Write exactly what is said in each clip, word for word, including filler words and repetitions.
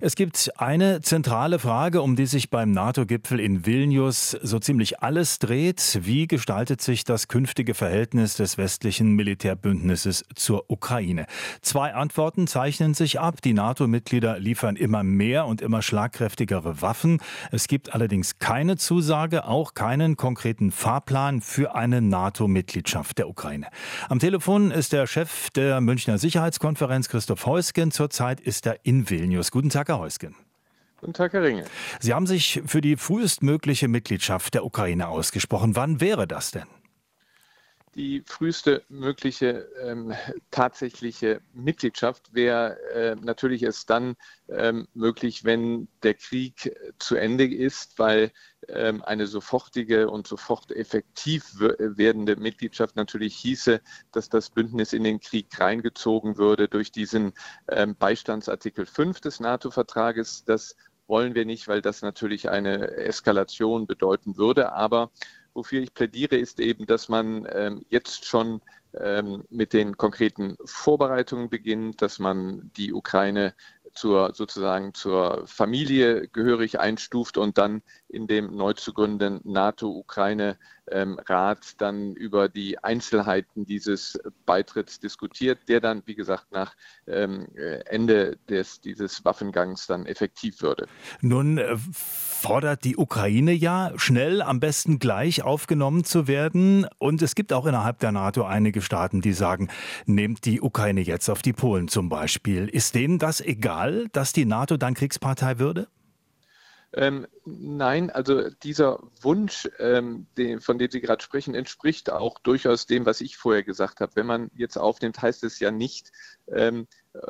Es gibt eine zentrale Frage, um die sich beim NATO-Gipfel in Vilnius so ziemlich alles dreht. Wie gestaltet sich das künftige Verhältnis des westlichen Militärbündnisses zur Ukraine? Zwei Antworten zeichnen sich ab. Die NATO-Mitglieder liefern immer mehr und immer schlagkräftigere Waffen. Es gibt allerdings keine Zusage, auch keinen konkreten Fahrplan für eine NATO-Mitgliedschaft der Ukraine. Am Telefon ist der Chef der Münchner Sicherheitskonferenz, Christoph Heusgen. Zurzeit ist er in Vilnius. Guten Tag, Herr Heusgen. Guten Tag, Herr Ringe. Sie haben sich für die frühestmögliche Mitgliedschaft der Ukraine ausgesprochen. Wann wäre das denn? Die früheste mögliche ähm, tatsächliche Mitgliedschaft wäre äh, natürlich erst dann ähm, möglich, wenn der Krieg zu Ende ist, weil ähm, eine sofortige und sofort effektiv werdende Mitgliedschaft natürlich hieße, dass das Bündnis in den Krieg reingezogen würde durch diesen ähm, Beistandsartikel fünf des NATO-Vertrages. Das wollen wir nicht, weil das natürlich eine Eskalation bedeuten würde, aber wofür ich plädiere, ist eben, dass man ähm, jetzt schon ähm, mit den konkreten Vorbereitungen beginnt, dass man die Ukraine zur sozusagen zur Familie gehörig einstuft und dann in dem neu zu gründenden NATO-Ukraine-Rat ähm, dann über die Einzelheiten dieses Beitritts diskutiert, der dann, wie gesagt, nach ähm, Ende des, dieses Waffengangs dann effektiv würde. Nun äh, fordert die Ukraine ja, schnell, am besten gleich aufgenommen zu werden. Und es gibt auch innerhalb der NATO einige Staaten, die sagen, nehmt die Ukraine jetzt auf die Polen zum Beispiel. Ist denen das egal, dass die NATO dann Kriegspartei würde? Ähm, nein, also dieser Wunsch, ähm, den, von dem Sie gerade sprechen, entspricht auch durchaus dem, was ich vorher gesagt habe. Wenn man jetzt aufnimmt, heißt es ja nicht, ähm,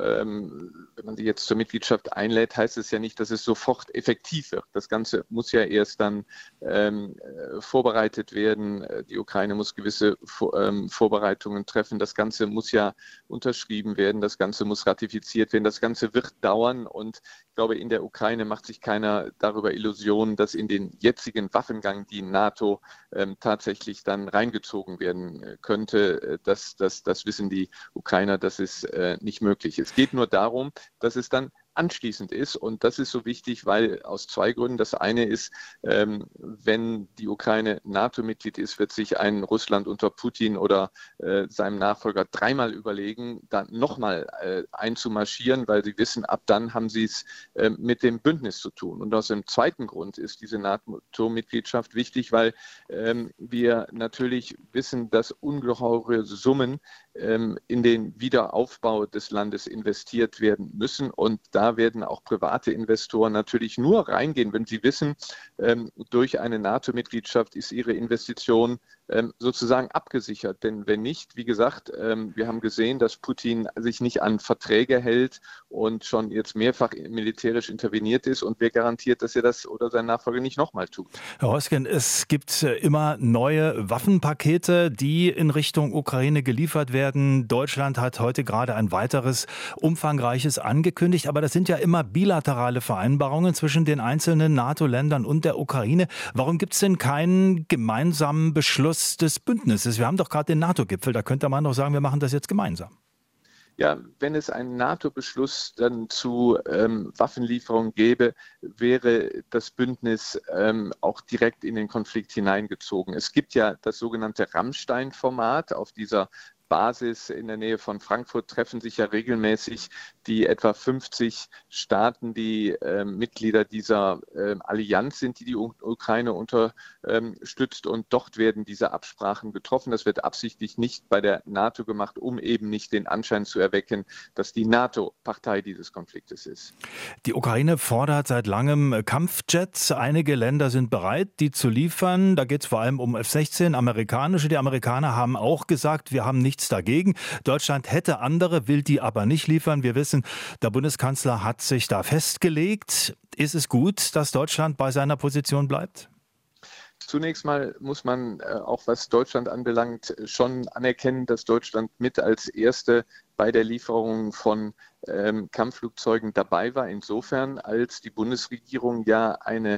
ähm, wenn man sie jetzt zur Mitgliedschaft einlädt, heißt es ja nicht, dass es sofort effektiv wird. Das Ganze muss ja erst dann ähm, vorbereitet werden. Die Ukraine muss gewisse Vor ähm, Vorbereitungen treffen. Das Ganze muss ja unterschrieben werden. Das Ganze muss ratifiziert werden. Das Ganze wird dauern. Und ich glaube, in der Ukraine macht sich keiner darüber Illusionen, dass in den jetzigen Waffengang die NATO ähm, tatsächlich dann reingezogen werden könnte. Das, das, das wissen die Ukrainer, das ist äh, nicht möglich. Es geht nur darum, dass es dann anschließend ist. Und das ist so wichtig, weil aus zwei Gründen. Das eine ist, ähm, wenn die Ukraine NATO-Mitglied ist, wird sich ein Russland unter Putin oder äh, seinem Nachfolger dreimal überlegen, dann nochmal äh, einzumarschieren, weil sie wissen, ab dann haben sie es äh, mit dem Bündnis zu tun. Und aus dem zweiten Grund ist diese NATO-Mitgliedschaft wichtig, weil ähm, wir natürlich wissen, dass ungeheure Summen ähm, in den Wiederaufbau des Landes investiert werden müssen. Und da Da werden auch private Investoren natürlich nur reingehen, wenn sie wissen, ähm, durch eine NATO-Mitgliedschaft ist ihre Investition ähm, sozusagen abgesichert. Denn wenn nicht, wie gesagt, ähm, wir haben gesehen, dass Putin sich nicht an Verträge hält und schon jetzt mehrfach militärisch interveniert ist. Und wer garantiert, dass er das oder sein Nachfolger nicht nochmal tut? Herr Heusgen, es gibt immer neue Waffenpakete, die in Richtung Ukraine geliefert werden. Deutschland hat heute gerade ein weiteres umfangreiches angekündigt, aber das sind ja immer bilaterale Vereinbarungen zwischen den einzelnen NATO-Ländern und der Ukraine. Warum gibt es denn keinen gemeinsamen Beschluss des Bündnisses? Wir haben doch gerade den NATO-Gipfel, da könnte man doch sagen, wir machen das jetzt gemeinsam. Ja, wenn es einen NATO-Beschluss dann zu ähm, Waffenlieferungen gäbe, wäre das Bündnis ähm, auch direkt in den Konflikt hineingezogen. Es gibt ja das sogenannte Rammstein-Format. Auf dieser Basis in der Nähe von Frankfurt treffen sich ja regelmäßig die etwa fünfzig Staaten, die äh, Mitglieder dieser äh, Allianz sind, die die U- Ukraine unterstützt. Und dort werden diese Absprachen getroffen. Das wird absichtlich nicht bei der NATO gemacht, um eben nicht den Anschein zu erwecken, dass die NATO Partei dieses Konfliktes ist. Die Ukraine fordert seit langem Kampfjets. Einige Länder sind bereit, die zu liefern. Da geht es vor allem um F sechzehn, amerikanische. Die Amerikaner haben auch gesagt, wir haben nichts dagegen. Deutschland hätte andere, will die aber nicht liefern. Wir wissen, der Bundeskanzler hat sich da festgelegt. Ist es gut, dass Deutschland bei seiner Position bleibt? Zunächst mal muss man äh, auch was Deutschland anbelangt schon anerkennen, dass Deutschland mit als Erste bei der Lieferung von ähm, Kampfflugzeugen dabei war. Insofern, als die Bundesregierung ja eine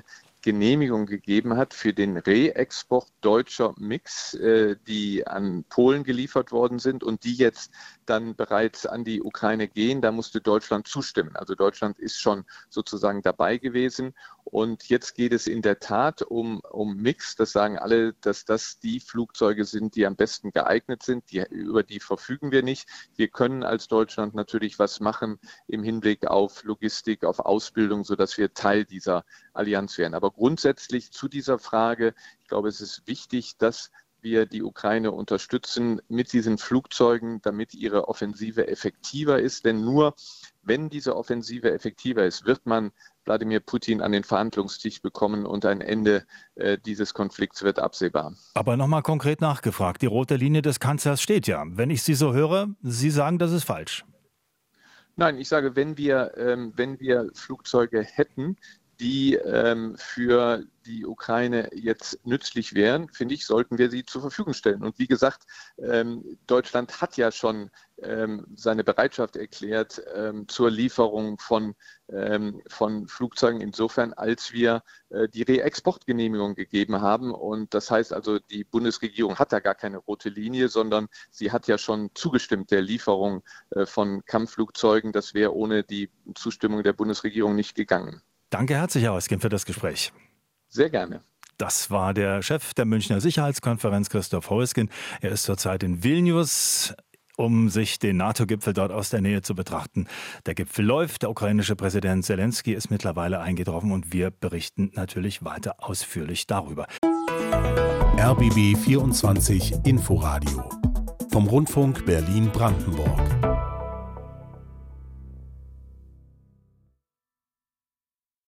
Genehmigung gegeben hat für den Reexport deutscher MiGs, äh, die an Polen geliefert worden sind und die jetzt dann bereits an die Ukraine gehen. Da musste Deutschland zustimmen. Also Deutschland ist schon sozusagen dabei gewesen. Und jetzt geht es in der Tat um, um MiGs. Das sagen alle, dass das die Flugzeuge sind, die am besten geeignet sind. Die, über die verfügen wir nicht. Wir können als Deutschland natürlich was machen im Hinblick auf Logistik, auf Ausbildung, sodass wir Teil dieser Allianz werden. Aber grundsätzlich zu dieser Frage, ich glaube, es ist wichtig, dass wir die Ukraine unterstützen mit diesen Flugzeugen, damit ihre Offensive effektiver ist. Denn nur wenn diese Offensive effektiver ist, wird man Wladimir Putin an den Verhandlungstisch bekommen und ein Ende äh, dieses Konflikts wird absehbar. Aber nochmal konkret nachgefragt, die rote Linie des Kanzlers steht ja. Wenn ich Sie so höre, Sie sagen, das ist falsch. Nein, ich sage, wenn wir, ähm, wenn wir Flugzeuge hätten, die ähm, für die Ukraine jetzt nützlich wären, finde ich, sollten wir sie zur Verfügung stellen. Und wie gesagt, ähm, Deutschland hat ja schon ähm, seine Bereitschaft erklärt ähm, zur Lieferung von, ähm, von Flugzeugen insofern, als wir äh, die Reexportgenehmigung gegeben haben. Und das heißt also, die Bundesregierung hat da gar keine rote Linie, sondern sie hat ja schon zugestimmt der Lieferung äh, von Kampfflugzeugen. Das wäre ohne die Zustimmung der Bundesregierung nicht gegangen. Danke herzlich, Herr Heusgen, für das Gespräch. Sehr gerne. Das war der Chef der Münchner Sicherheitskonferenz, Christoph Heusgen. Er ist zurzeit in Vilnius, um sich den NATO-Gipfel dort aus der Nähe zu betrachten. Der Gipfel läuft, der ukrainische Präsident Zelensky ist mittlerweile eingetroffen und wir berichten natürlich weiter ausführlich darüber. R B B vierundzwanzig Inforadio vom Rundfunk Berlin-Brandenburg.